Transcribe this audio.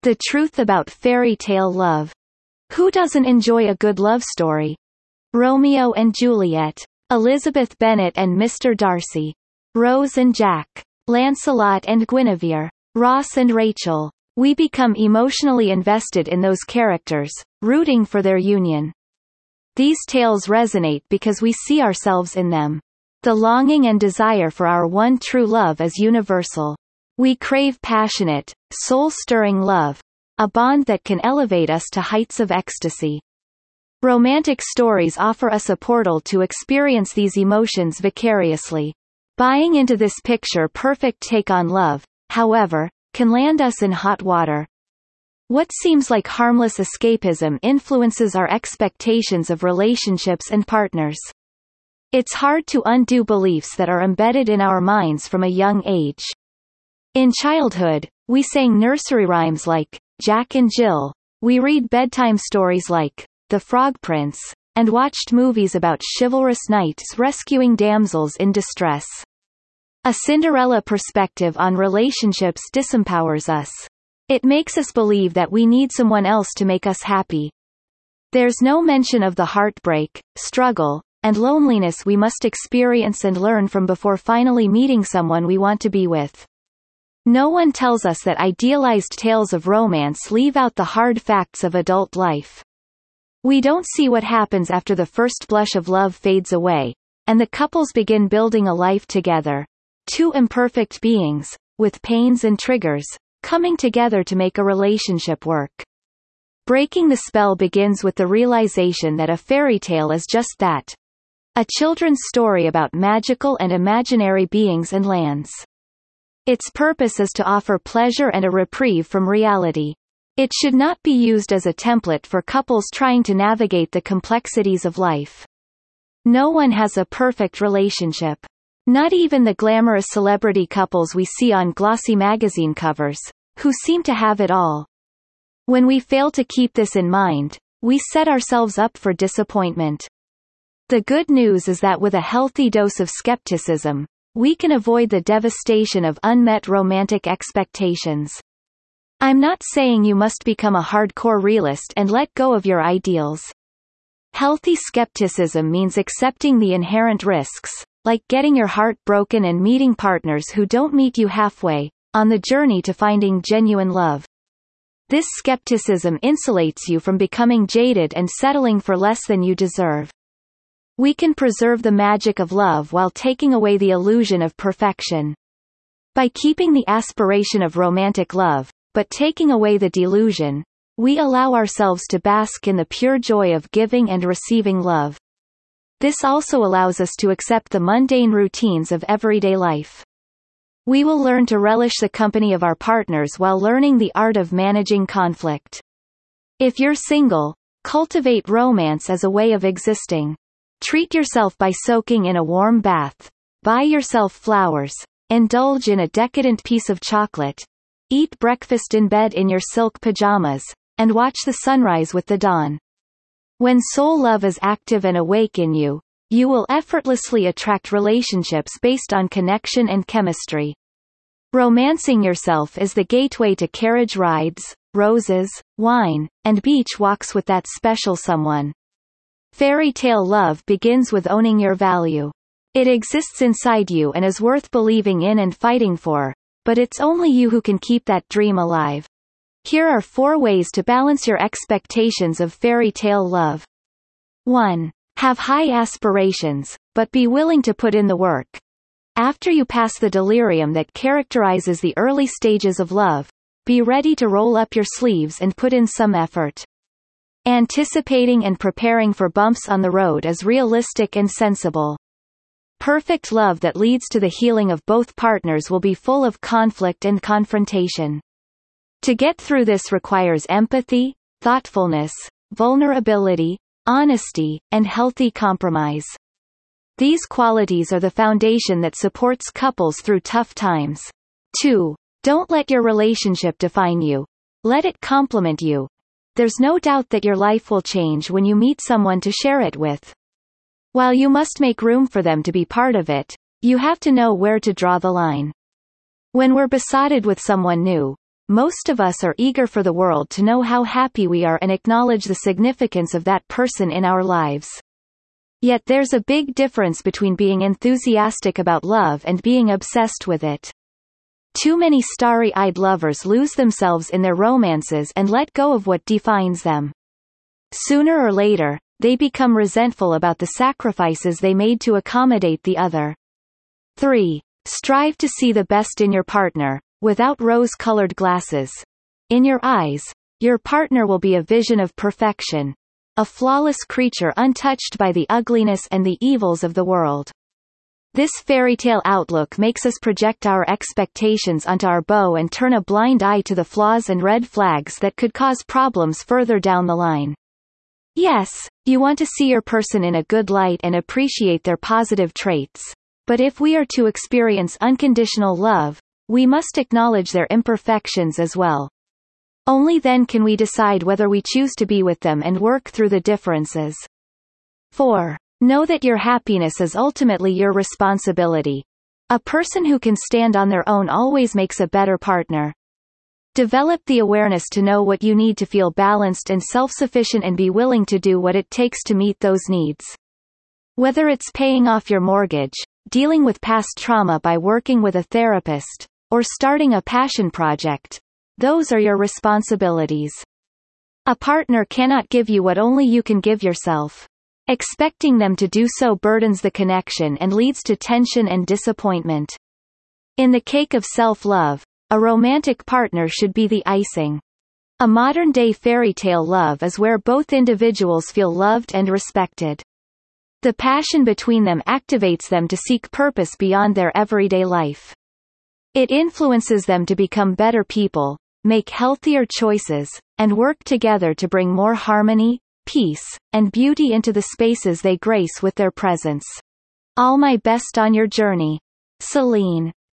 The truth about fairy tale love. Who doesn't enjoy a good love story? Romeo and Juliet. Elizabeth Bennet and Mr. Darcy. Rose and Jack. Lancelot and Guinevere. Ross and Rachel. We become emotionally invested in those characters, rooting for their union. These tales resonate because we see ourselves in them. The longing and desire for our one true love is universal. We crave passionate, soul-stirring love, a bond that can elevate us to heights of ecstasy. Romantic stories offer us a portal to experience these emotions vicariously. Buying into this picture-perfect take on love, however, can land us in hot water. What seems like harmless escapism influences our expectations of relationships and partners. It's hard to undo beliefs that are embedded in our minds from a young age. In childhood, we sang nursery rhymes like Jack and Jill, we read bedtime stories like The Frog Prince, and watched movies about chivalrous knights rescuing damsels in distress. A Cinderella perspective on relationships disempowers us. It makes us believe that we need someone else to make us happy. There's no mention of the heartbreak, struggle, and loneliness we must experience and learn from before finally meeting someone we want to be with. No one tells us that idealized tales of romance leave out the hard facts of adult life. We don't see what happens after the first blush of love fades away, and the couples begin building a life together. Two imperfect beings, with pains and triggers, coming together to make a relationship work. Breaking the spell begins with the realization that a fairy tale is just that. A children's story about magical and imaginary beings and lands. Its purpose is to offer pleasure and a reprieve from reality. It should not be used as a template for couples trying to navigate the complexities of life. No one has a perfect relationship. Not even the glamorous celebrity couples we see on glossy magazine covers, who seem to have it all. When we fail to keep this in mind, we set ourselves up for disappointment. The good news is that with a healthy dose of skepticism, we can avoid the devastation of unmet romantic expectations. I'm not saying you must become a hardcore realist and let go of your ideals. Healthy skepticism means accepting the inherent risks, like getting your heart broken and meeting partners who don't meet you halfway, on the journey to finding genuine love. This skepticism insulates you from becoming jaded and settling for less than you deserve. We can preserve the magic of love while taking away the illusion of perfection. By keeping the aspiration of romantic love, but taking away the delusion, we allow ourselves to bask in the pure joy of giving and receiving love. This also allows us to accept the mundane routines of everyday life. We will learn to relish the company of our partners while learning the art of managing conflict. If you're single, cultivate romance as a way of existing. Treat yourself by soaking in a warm bath. Buy yourself flowers. Indulge in a decadent piece of chocolate. Eat breakfast in bed in your silk pajamas, and watch the sunrise with the dawn. When soul love is active and awake in you, you will effortlessly attract relationships based on connection and chemistry. Romancing yourself is the gateway to carriage rides, roses, wine, and beach walks with that special someone. Fairy tale love begins with owning your value. It exists inside you and is worth believing in and fighting for, but it's only you who can keep that dream alive. Here are 4 ways to balance your expectations of fairy tale love. 1. Have high aspirations, but be willing to put in the work. After you pass the delirium that characterizes the early stages of love, be ready to roll up your sleeves and put in some effort. Anticipating and preparing for bumps on the road is realistic and sensible. Perfect love that leads to the healing of both partners will be full of conflict and confrontation. To get through this requires empathy, thoughtfulness, vulnerability, honesty, and healthy compromise. These qualities are the foundation that supports couples through tough times. 2. Don't let your relationship define you. Let it complement you. There's no doubt that your life will change when you meet someone to share it with. While you must make room for them to be part of it, you have to know where to draw the line. When we're besotted with someone new, most of us are eager for the world to know how happy we are and acknowledge the significance of that person in our lives. Yet there's a big difference between being enthusiastic about love and being obsessed with it. Too many starry-eyed lovers lose themselves in their romances and let go of what defines them. Sooner or later, they become resentful about the sacrifices they made to accommodate the other. 3. Strive to see the best in your partner, without rose-colored glasses. In your eyes, your partner will be a vision of perfection, a flawless creature untouched by the ugliness and the evils of the world. This fairy-tale outlook makes us project our expectations onto our beau and turn a blind eye to the flaws and red flags that could cause problems further down the line. Yes, you want to see your person in a good light and appreciate their positive traits. But if we are to experience unconditional love, we must acknowledge their imperfections as well. Only then can we decide whether we choose to be with them and work through the differences. 4. Know that your happiness is ultimately your responsibility. A person who can stand on their own always makes a better partner. Develop the awareness to know what you need to feel balanced and self-sufficient and be willing to do what it takes to meet those needs. Whether it's paying off your mortgage, dealing with past trauma by working with a therapist, or starting a passion project, those are your responsibilities. A partner cannot give you what only you can give yourself. Expecting them to do so burdens the connection and leads to tension and disappointment. In the cake of self-love, a romantic partner should be the icing. A modern-day fairy tale love is where both individuals feel loved and respected. The passion between them activates them to seek purpose beyond their everyday life. It influences them to become better people, make healthier choices, and work together to bring more harmony, peace, and beauty into the spaces they grace with their presence. All my best on your journey. Celine.